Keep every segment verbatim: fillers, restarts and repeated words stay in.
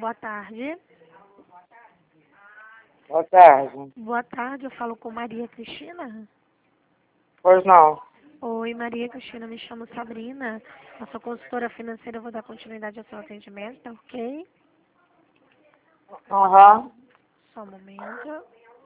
boa tarde. Boa tarde. Boa tarde, eu falo com Maria Cristina. Pois não. Oi, Maria Cristina, me chamo Sabrina. Eu sou consultora financeira, eu vou dar continuidade ao seu atendimento, tá ok? Aham. Só um momento.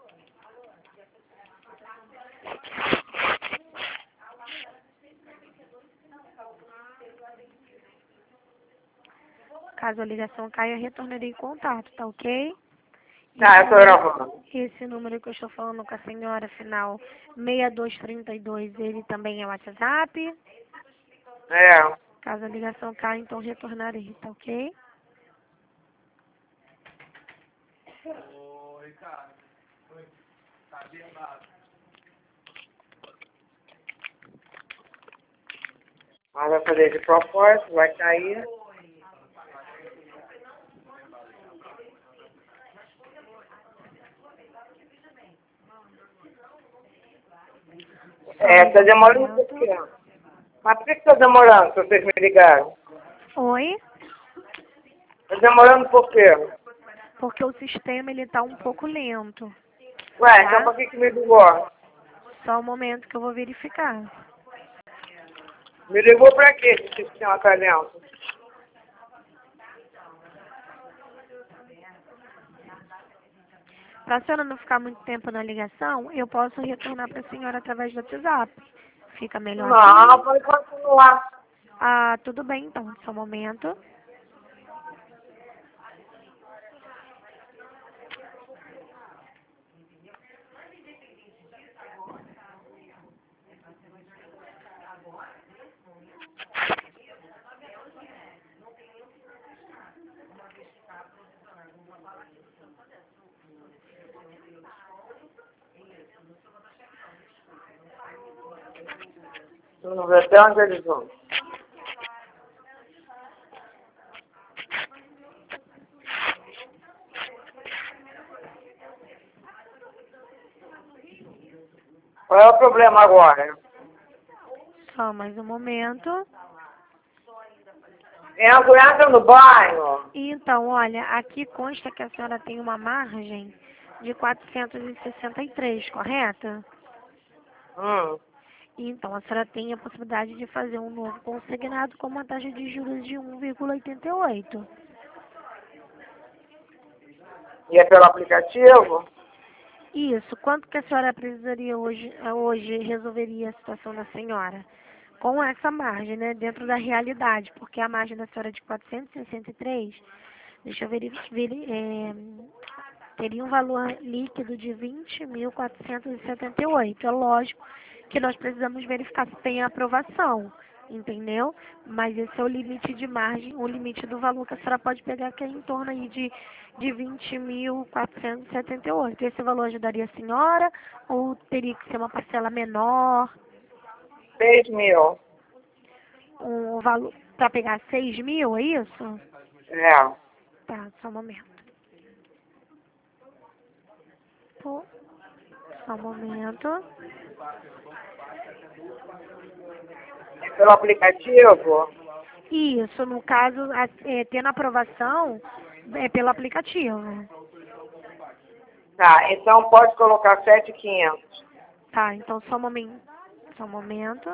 Caso a ligação caia, eu retornarei em contato, tá ok? Tá, eu tô gravando. Esse número que eu estou falando com a senhora, final seis dois três dois, ele também é WhatsApp? É. Caso a ligação caia, então retornarei, tá ok? Ô, Ricardo. Oi. Tá agendado. Mas vai fazer de propósito, vai cair. É, tá demorando por quê? Mas por que que tá demorando, se vocês me ligaram? Oi? Tá demorando por quê? Porque o sistema, ele tá um pouco lento. Ué, Tá? então por que que me ligou? Só um momento que eu vou verificar. Me ligou pra quê, se o sistema tá lento? Para a senhora não ficar muito tempo na ligação, eu posso retornar para a senhora através do WhatsApp. Fica melhor Não, assim? pode continuar. Ah, tudo bem então, só um momento. Eu não vou até onde eles vão. Qual é o problema agora? Só mais um momento. Entra, entra no banho. Então, olha, aqui consta que a senhora tem uma margem de quatrocentos e sessenta e três, correto? Hum. Então, a senhora tem a possibilidade de fazer um novo consignado com uma taxa de juros de um vírgula oitenta e oito. E é pelo aplicativo? Isso. Quanto que a senhora precisaria hoje, hoje resolveria a situação da senhora? Com essa margem, né? Dentro da realidade, porque a margem da senhora é de quatrocentos e sessenta e três, deixa eu ver, ver é, teria um valor líquido de vinte mil quatrocentos e setenta e oito. É lógico que nós precisamos verificar se tem aprovação, entendeu? Mas esse é o limite de margem, o limite do valor que a senhora pode pegar, que é em torno aí de, de vinte mil quatrocentos e setenta e oito. Esse valor ajudaria a senhora ou teria que ser uma parcela menor? Seis mil. Um valor para pegar seis mil, é isso? É. Tá, só um momento. Pô, só um momento. É pelo aplicativo? Isso, no caso, a- é, tendo aprovação, é pelo aplicativo. Tá, então pode colocar sete mil e quinhentos. Tá, então só um momento. Só um momento.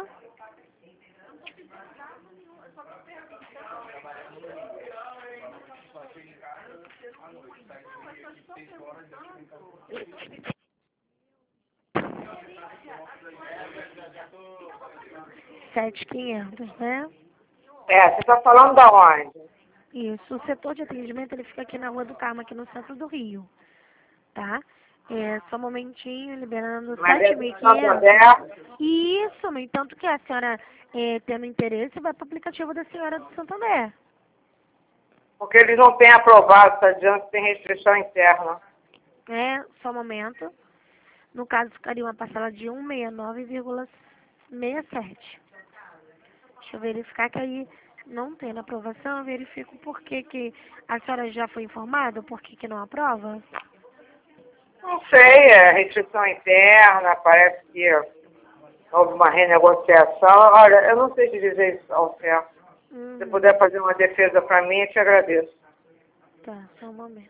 Sete quinhentos, né? É, você tá falando da onde? Isso, o setor de atendimento, ele fica aqui na Rua do Carmo, aqui no centro do Rio, tá? É, só um momentinho, liberando Mas é sete mil e do quinhentos. Santander? Isso, no entanto que a senhora, é, tendo interesse, vai para o aplicativo da senhora do Santander. Porque eles não têm aprovado, tá dizendo que tem restrição interna. É, só um momento. No caso, ficaria uma parcela de cento e sessenta e nove vírgula sessenta e sete. Deixa eu verificar que aí, não tendo aprovação, eu verifico por que que a senhora já foi informada, por que que não aprova? Não sei, é restrição interna, parece que houve uma renegociação. Olha, eu não sei te dizer isso ao certo. Se Hum, você puder fazer uma defesa para mim, eu te agradeço. Tá, só um momento.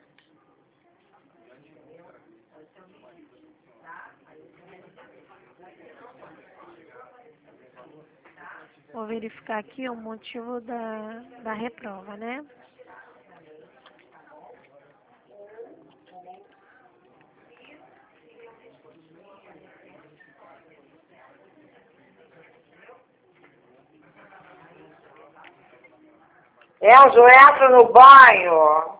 Vou verificar aqui o motivo da, da reprova, né? Enzo, entra no banho.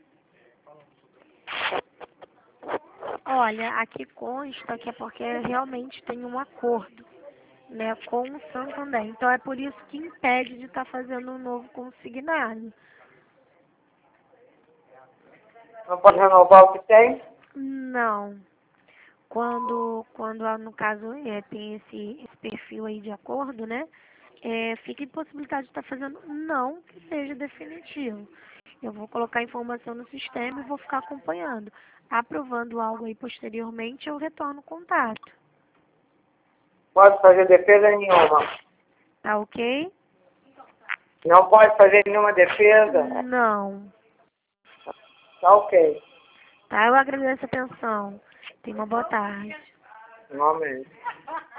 Olha, aqui consta que é porque realmente tem um acordo, né, com o Santander. Então é por isso que impede de estar fazendo um novo consignado. Não pode renovar o que tem? Não. Quando, quando ah, no caso, é, tem esse, esse perfil aí de acordo, né, é, fica impossibilidade de estar fazendo não que seja definitivo. Eu vou colocar a informação no sistema e vou ficar acompanhando. Aprovando algo aí posteriormente, eu retorno o contato. Pode fazer defesa nenhuma. Tá ok? Não pode fazer nenhuma defesa? Não. Tá ok. Tá, eu agradeço a atenção. Tenha uma boa tarde. Igualmente.